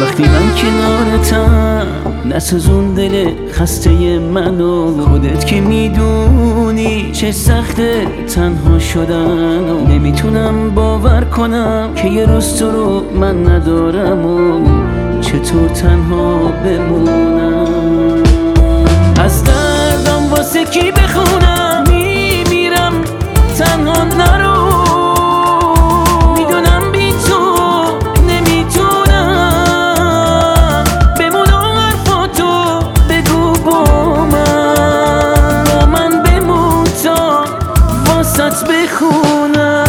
وقتی من کنارتم نسوزون دل خسته منو. خودت که میدونی چه سخته تنها شدن و نمیتونم باور کنم که یه روز تو رو من ندارم و چطور تنها بمونم. از دردم واسه کی بخونم، میمیرم تنها نرو. میدونم بی تو نمیتونم بمون و حرفاتو بگو با من بمون تا واسط بخونم.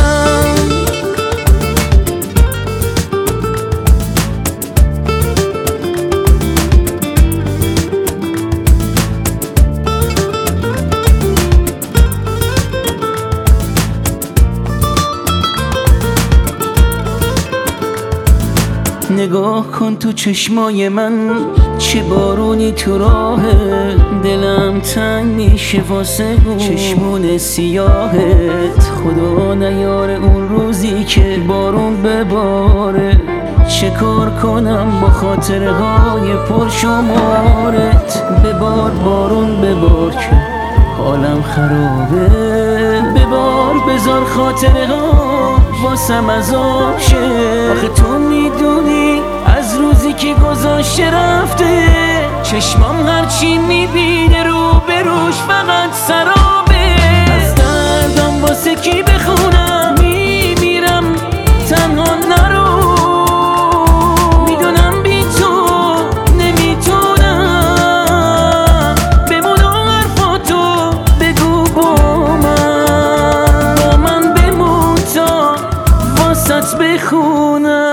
نگاه کن تو چشمای من، چه بارونی تو راهه. دلم تنگ میشه واسه اون چشمون سیاهت. خدا نیاره اون روزی که بارون بباره. چه کار کنم با خاطره های پرشمارت. ببار بارون ببار که حالم خرابه. ببار بذار خاطره ها واسم عذاب شه. آخه تو میدونی از روزی که گذاشته رفته چشمام هرچی میبینه رو به روش فقط سرابه. از دردم واسه کی بخونم، میمیرم تنها نرو. میدونم بی تو نمیتونم بمون و حرفاتو بگو با من بمون تا واسط بخونم.